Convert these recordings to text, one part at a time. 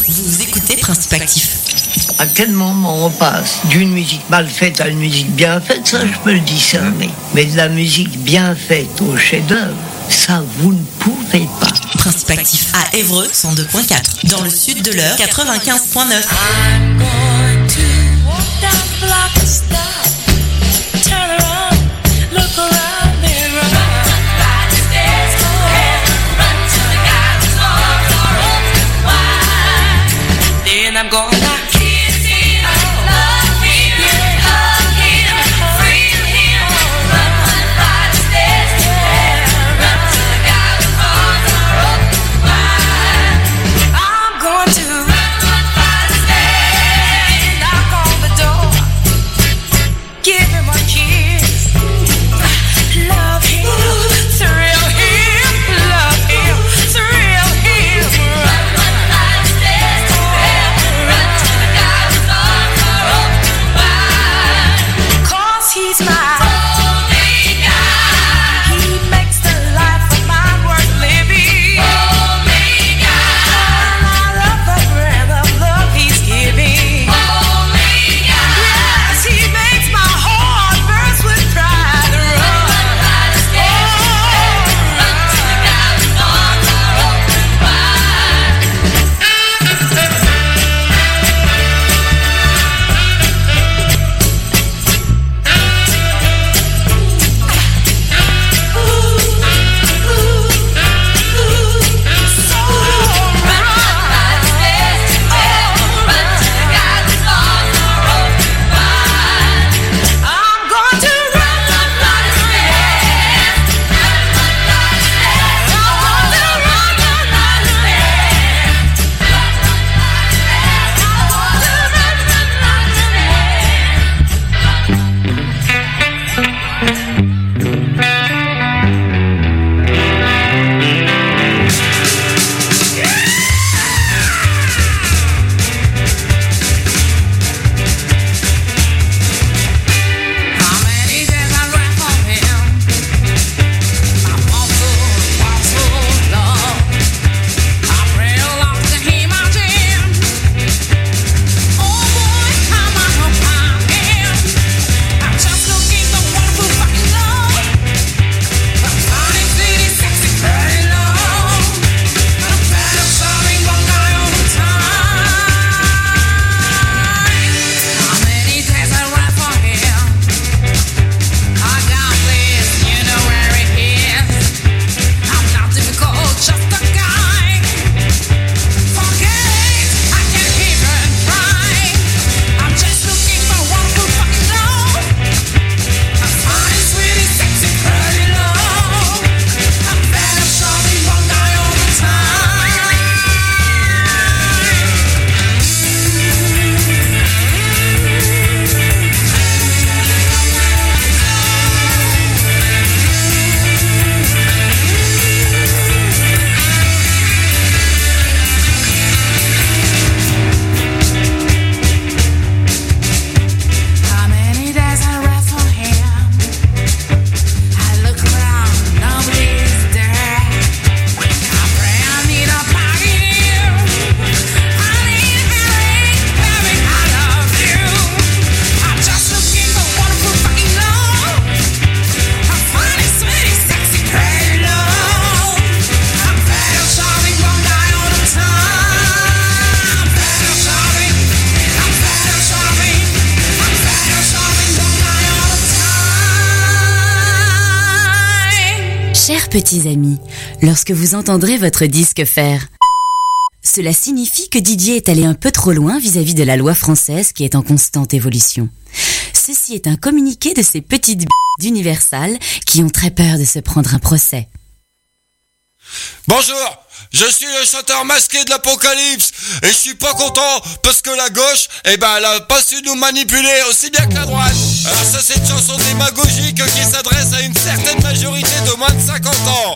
Vous écoutez Principe Actif. À quel moment on passe d'une musique mal faite à une musique bien faite, ça je peux le discerner. Mais de la musique bien faite au chef-d'œuvre, ça vous ne pouvez pas. Principe Actif à Évreux 102.4, dans le sud de l'Eure 95.9. I'm going to walk down the block and stop. Turn around, look around me, run. Run by the stairs, go ahead, run to the guy whose arms are open wide. Then I'm gonna kiss him, love him, hug him, thrill him. Run by the stairs, go ahead, run to the guy whose arms are open wide. I'm going to run by the stairs, knock on the door, give him a kiss, love him, thrill him, love him, thrill him. Run by the stairs, go ahead, run to the guy whose arms are open wide. 'Cause he's my only guy. He makes the life of mine worth living. Only guy. I love the breath of love he's giving. Only guy. Yes, he makes my heart burst with pride. Run by the stairs, run to the guy whose arms are open wide. Chers petits amis, lorsque vous entendrez votre disque faire, cela signifie que Didier est allé un peu trop loin vis-à-vis de la loi française qui est en constante évolution. Ceci est un communiqué de ces petites d'Universal qui ont très peur de se prendre un procès. Bonjour, je suis le chanteur masqué de l'Apocalypse et je suis pas content parce que la gauche, elle a pas su nous manipuler aussi bien que la droite. Alors ça c'est une chanson démagogique qui s'adresse à une certaine majorité de moins de 50 ans.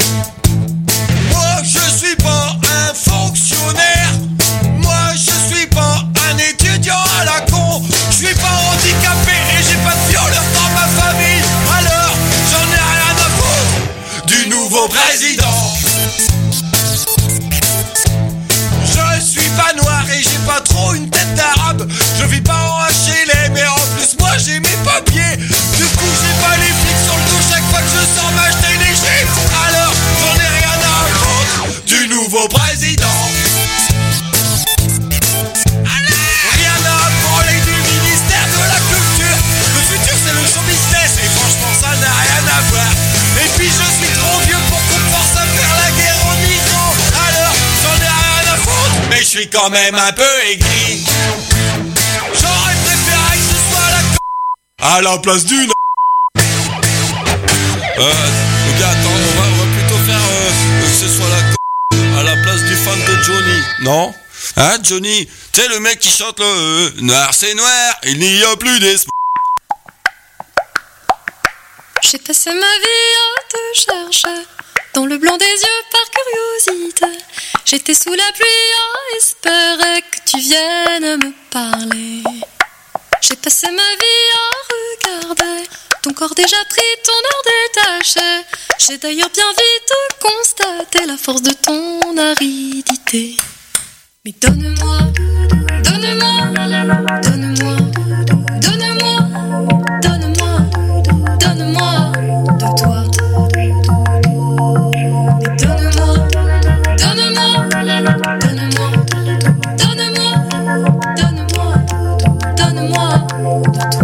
Moi je suis pas un fonctionnaire, moi je suis pas un étudiant à la con, je suis pas handicapé et j'ai pas de violeur dans ma famille, alors j'en ai rien à foutre du nouveau président. Je suis pas je suis quand même un peu aigri. J'aurais préféré que ce soit à la place d'une. Donc attends, on va plutôt faire que ce soit à la place du fan de Johnny. Non? Hein, Johnny? Tu sais, le mec qui chante le noir c'est noir, il n'y a plus d'espoir. J'ai passé ma vie à te chercher, dans le blanc des yeux par curiosité. J'étais sous la pluie à espérer que tu viennes me parler. J'ai passé ma vie à regarder ton corps déjà pris, ton air détaché. J'ai d'ailleurs bien vite constaté la force de ton aridité. Mais donne-moi, donne-moi, donne-moi, donne-moi, donne-moi, donne-moi de toi. Mais donne-moi, donne-moi, donne-moi, donne-moi, donne-moi, donne-moi de toi.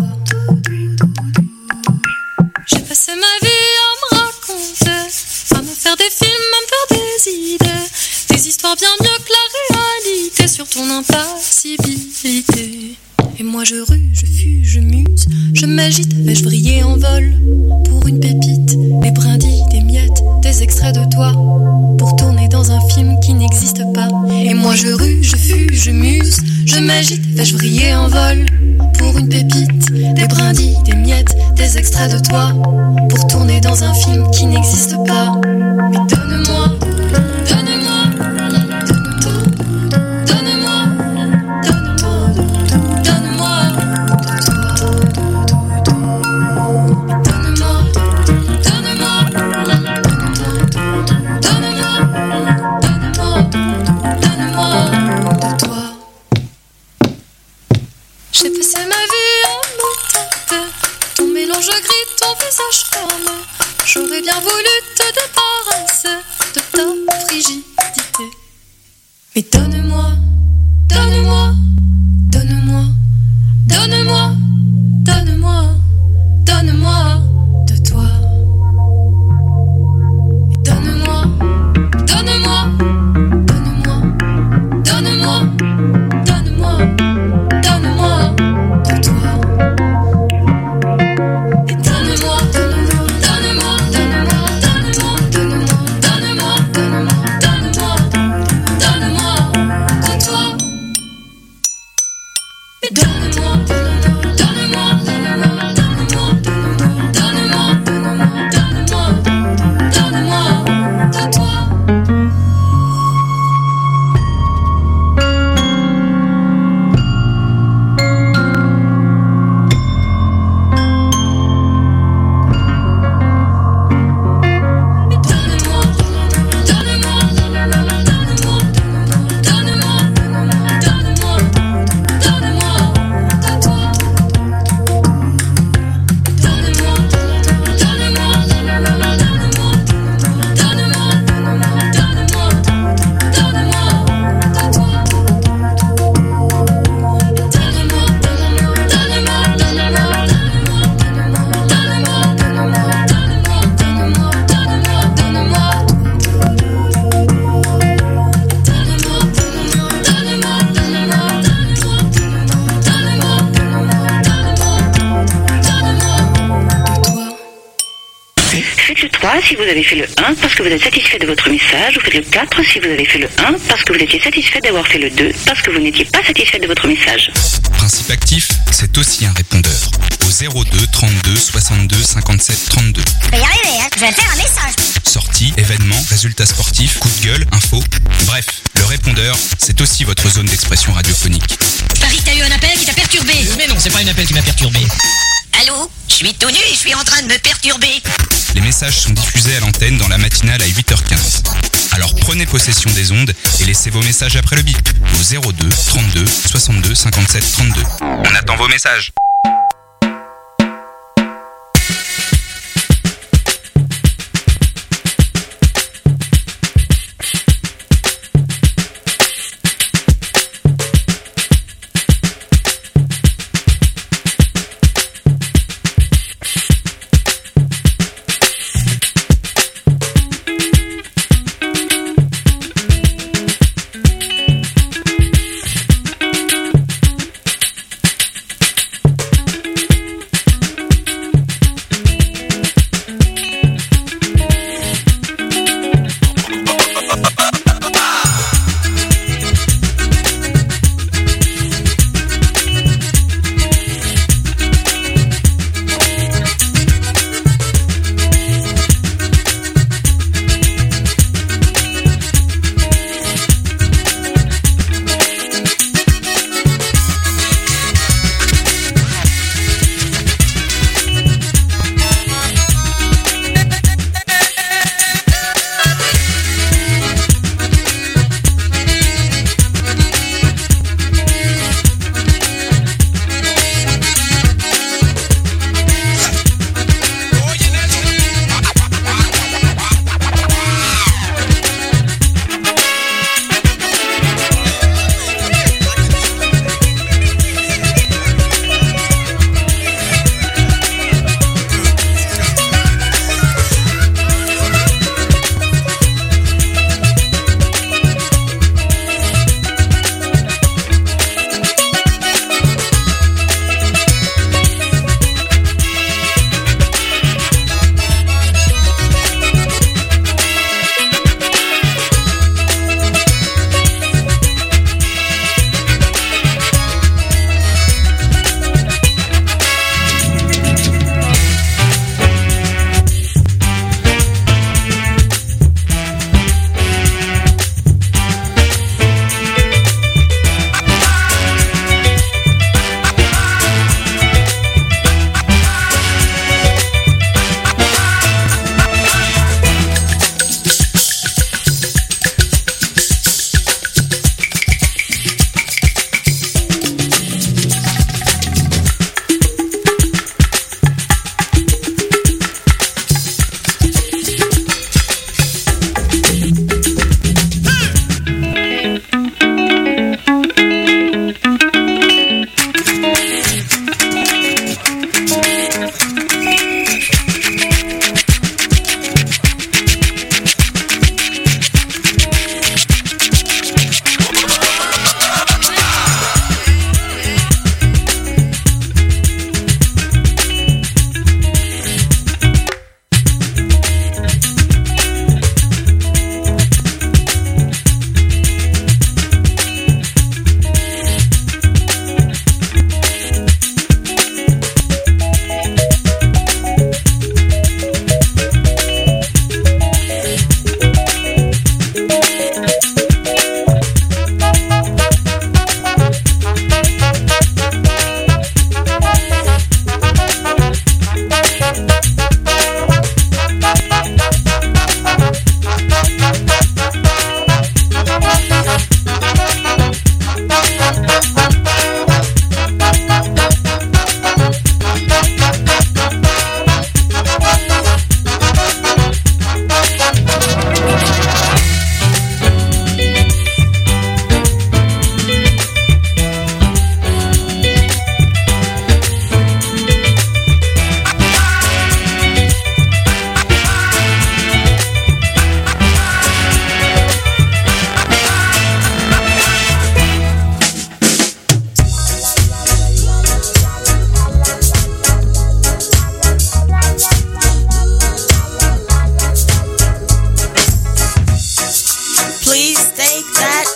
J'ai passé ma vie à me raconter, à me faire des films, à me faire des idées, des histoires bien mieux que la réalité sur ton impassibilité. Et moi je rue, je fuis, je muse, je m'agite, vais-je vriller en vol pour une pépite, des brindilles, des miettes, des extraits de toi, pour tourner dans un film qui n'existe pas. Et moi je rue, je fuis, je muse, je m'agite, vais-je vriller en vol pour une pépite, des brindilles, des miettes, des extraits de toi, pour tourner dans un film qui n'existe pas. Mais donne-moi, donne-moi, donne-moi, donne-moi, donne-moi de toi. Donne-moi, donne-moi, donne-moi, donne-moi de toi. J'ai passé ma vie à me tâter, ton mélange gris, ton visage fermé. J'aurais bien voulu te débarrasser de ta frigidité. Mais donne-moi, donne-moi, donne-moi, donne-moi, donne-moi, donne-moi de toi. Mais donne-moi, donne-moi, donne-moi, donne-moi, donne-moi, donne-moi de toi. Et donne-moi, donne-moi, donne-moi, donne-moi, donne-moi, donne-moi, donne-moi, donne-moi, donne-moi, donne-moi de toi. Et donne-moi, donne-moi, donne-moi, donne-moi, donne-moi, donne-moi, donne-moi, donne-moi, donne-moi de toi. Faites le 3 si vous avez fait le 1 parce que vous êtes satisfait de votre message, ou faites le 4 si vous avez fait le 1 parce que vous étiez satisfait d'avoir fait le 2 parce que vous n'étiez pas satisfait de votre message. Principe actif, c'est aussi un répondeur. Au 02 32 62 57 32. Je vais y arriver, hein. Je vais faire un message. Sorties, événements, résultats sportifs, coups de gueule, infos. Bref, le répondeur, c'est aussi votre zone d'expression radiophonique. Paris, t'as eu un appel qui t'a perturbé. Mais non, c'est pas un appel qui m'a perturbé. Allô? Je suis tout nu et je suis en train de me perturber. Les messages sont diffusés à l'antenne dans la matinale à 8h15. Alors prenez possession des ondes et laissez vos messages après le bip au 02 32 62 57 32. On attend vos messages.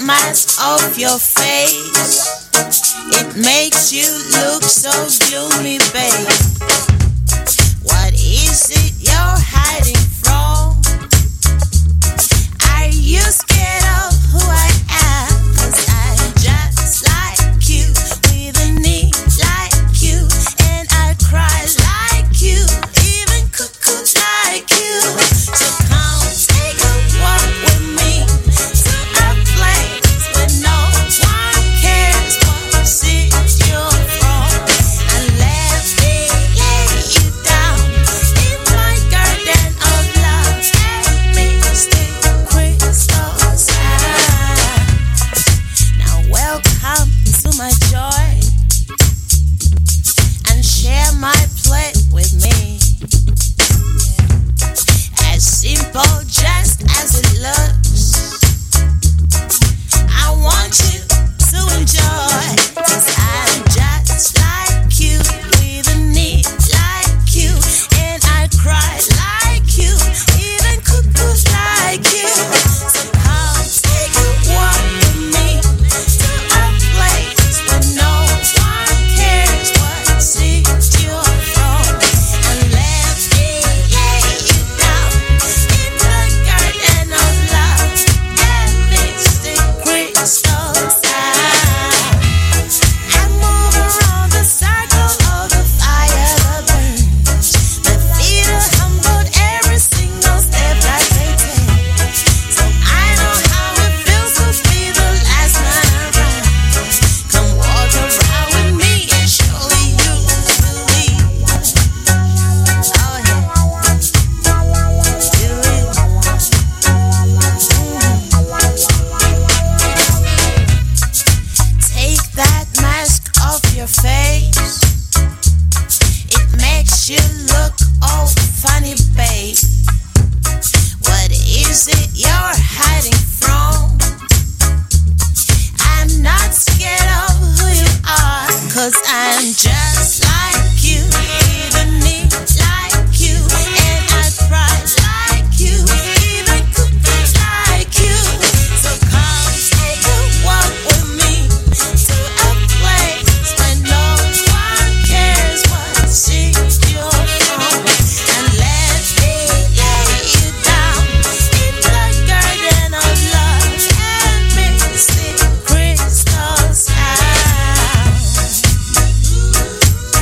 mask off your face. It makes you look so gloomy, babe. What is it you're hiding from? Are you scared of who I am? 'Cause I'm just like you, with a need like you, and I cry like you, even cuckoo like you. So come take a walk with me to a place where no one cares what city you're from, and let me lay you down in my garden of love and mystic crystal sand. Now welcome to my joy, and share my plate with me. As simple just as it looks, I want you to enjoy, 'cause I'm just like you, with a need like you, and I cry like you, even cuckoos like you. So come take a walk with me to a place where no one cares what city you're from, and let me lay you down in the garden of love and mystic crystal sound. I move around the circle of the fire that burns. My feet are humbled every single step that they take. So I know how it feels to be the last man around. Come walk around with me and surely you will leave. Oh yeah, you will. Take that mask off your face. It makes you look all funny, babe. What is it you're hiding from? I'm not scared of who you are, 'cause I'm just like you, with a need like you, and I cry like you, even cuckoo like you. So come take a walk with me to a place where no one cares what city you're from, and let me lay you down in the garden of love and mystic crystal sound.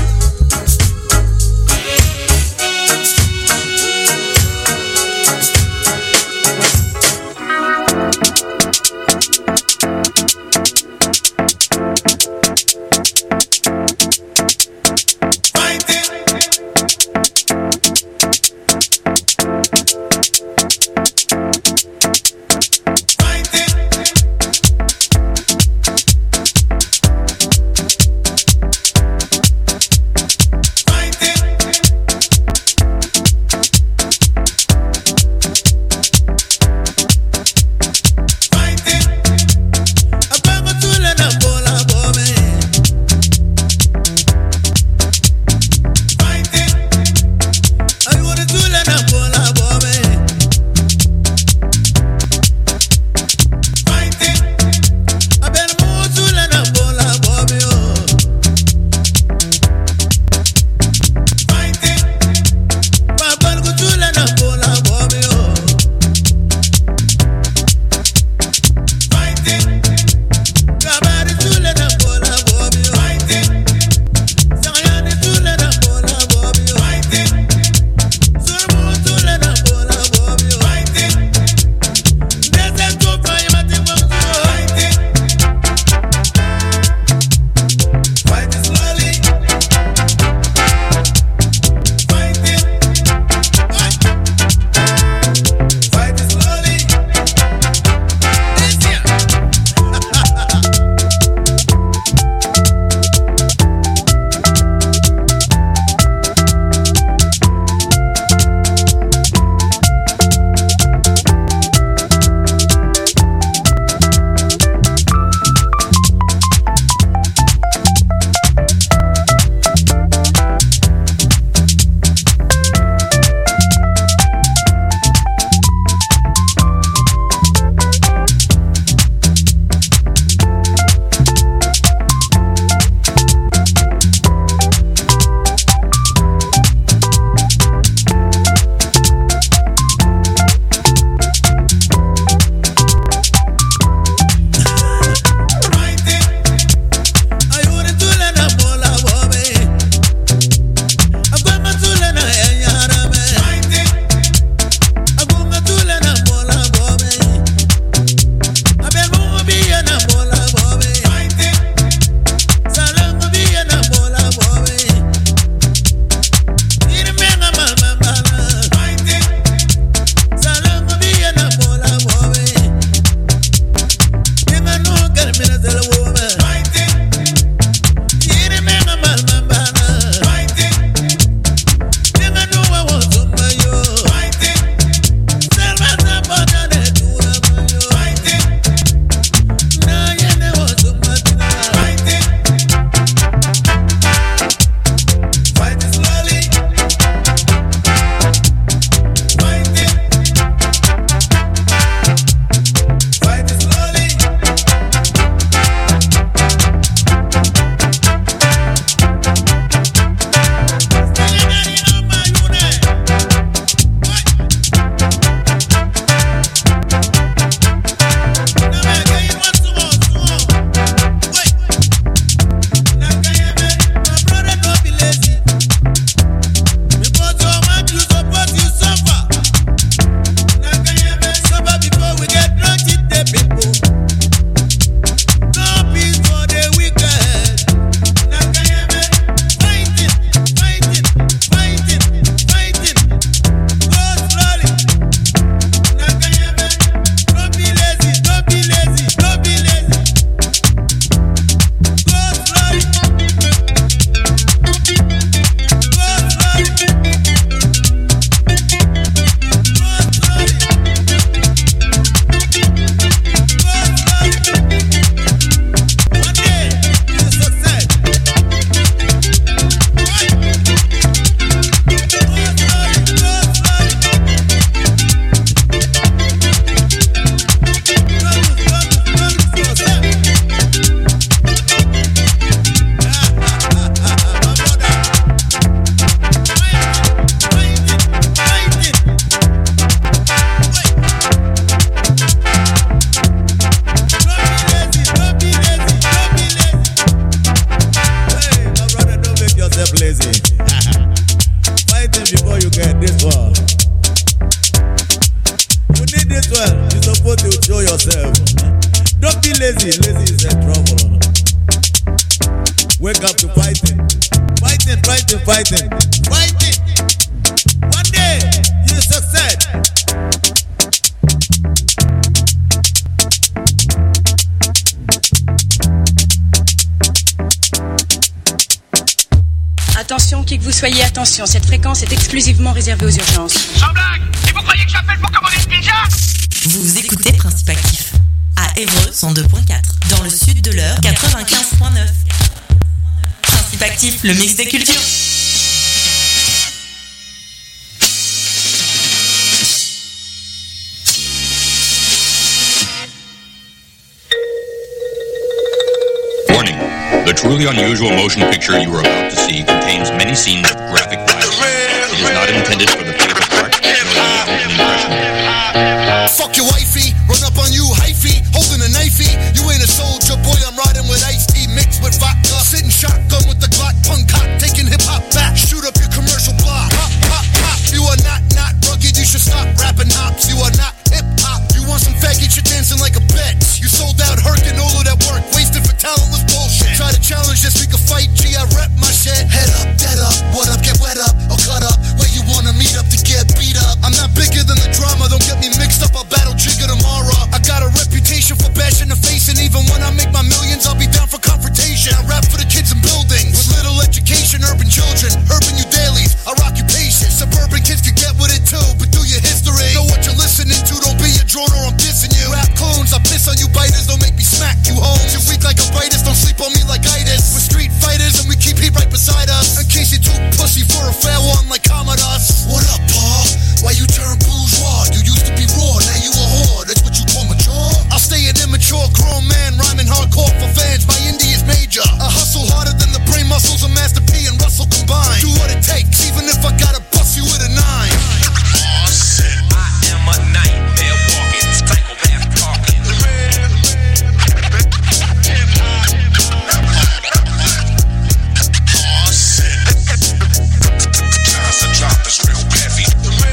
lazy is a trouble. Wake up to fighting. Fighting. One day, you succeed. Attention, qui que vous soyez, attention, cette fréquence est exclusivement réservée aux urgences. Sans blague! Et vous croyez que j'appelle pour commander une pizza? Vous écoutez Principe Actif à Évreux 102.4, dans le sud de l'Eure 95.9. Principe Actif, le mix des cultures. Warning. The truly unusual motion picture you are about to see contains many scenes of graphic violence. It is not intended for the faint of heart, nor is it an impression. Fuck your wifey, run up on you, hyphy, holding a knifey. You ain't a soldier, boy, I'm riding with iced tea mixed with vodka. Sitting shotgun with the Glock, punk cock, taking hip hop back. Shoot up your commercial block. Pop, pop, pop. You are not rugged, you should stop rapping hops. You are not hip hop. You want some faggot, you're dancing like a bitch. You sold out Herkin, all of that work, wasted for talentless bullshit. Try to challenge this, we can fight, G, I rep my shit. Head up, dead up, what up, get wet up, or cut up. Where you wanna meet up to get beat up. I'm not bigger than the drama, don't get me mixed up, I'll battle Jigga tomorrow. I got a reputation for bashing the face, and even when I make my millions, I'll be down for confrontation. I rap for the kids in buildings, with little education, urban children, urban you dailies, I rock you patient. Suburban kids can get with it too, but do your history. Know what you're listening to, don't be a drone or I'm dissing you. Rap clones, I piss on you biters, don't make me smack you home. You're weak like a virus, don't sleep on me like itis. We're street fighters and we keep heat right beside us. In case you too pussy for a fair one like Commodus. What up, Paul? Why you turn bourgeois? You used to be raw, now you a whore. That's what you call mature? I'll stay an immature grown man, rhyming hardcore for fans. My indie is major. I hustle harder than the brain muscles of Master P and Russell combined. Do what it takes, even if I gotta bust you with a 9. Oh shit, I am a nightmare walking, psychopath talking. Oh shit, I drop this real heavy.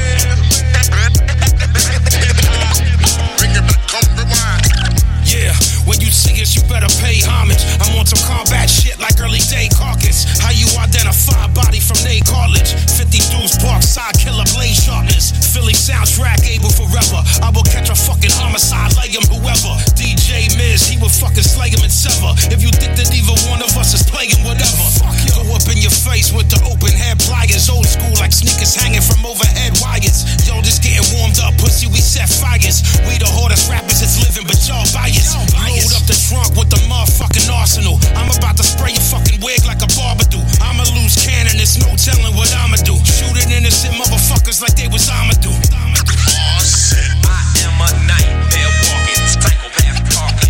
Bring it back, come rewind. Yeah, when you see us, you better pay homage. I'm on some combat shit like early day caucus. How you identify body from Nate Cartilage? 50 dudes, park side, killer blade sharpness. Philly soundtrack, able forever. I will catch a fucking homicide, lay him whoever. DJ Miz, he will fucking slay him and sever. If you think that either one of us is playing whatever, go up in your face with the open head pliers. Old school like sneakers hanging from overhead wires. Yo, just getting warmed up, pussy, we set fires. We the hardest rappers that's living, but y'all biased. Load up the trunk with the motherfucking arsenal. I'm about to spray your fucking wig like a barber do. I'm a loose cannon, there's no telling what I'ma do. Shooting innocent motherfuckers like they was Amadou. Oh shit, I am a nightmare walking, psychopath talking.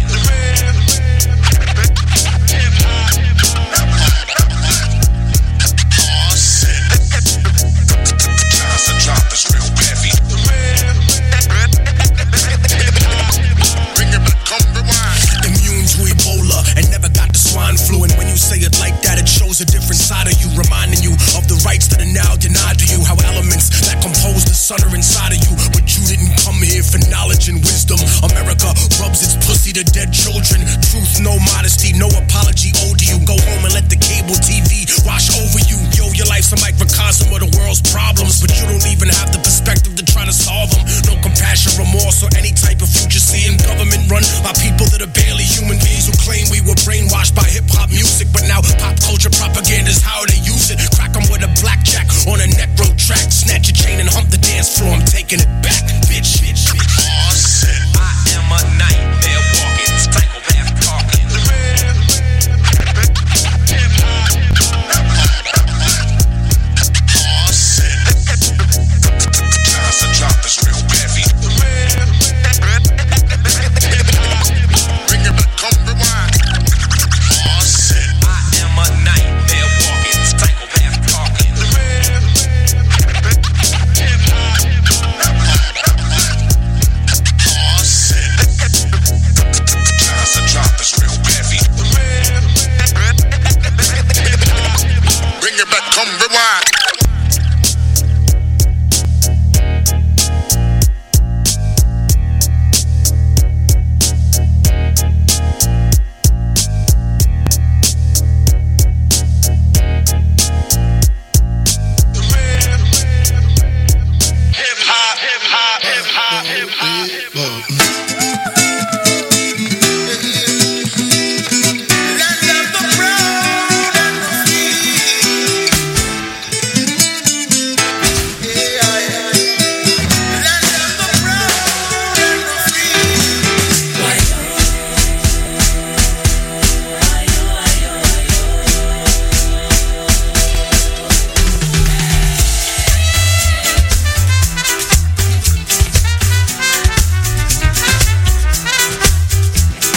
Oh shit, I drop this real heavy. Bring it back, come rewind. Immune to Ebola and never got the swine flu. And when you say it like that, it shows a different side of you, reminding you of the rights that are now denied to you. How elements that compose the sun are inside of you, but you didn't come here for knowledge and wisdom. America rubs its pussy to dead children. Truth, no modesty, no apology owed to you. Go home and let the cable TV wash over you. Yo, your life's a microcosm of the world's problems, but you don't even have the perspective to try to solve them. No compassion, remorse, or any type of future seeing. Government run by people that are barely human beings who claim we were brainwashed by hip-hop music, but now pop culture propaganda is how they use it. Crack them with a blackjack on a neck road track. Snatch your chain and hump the dance floor, I'm taking it back.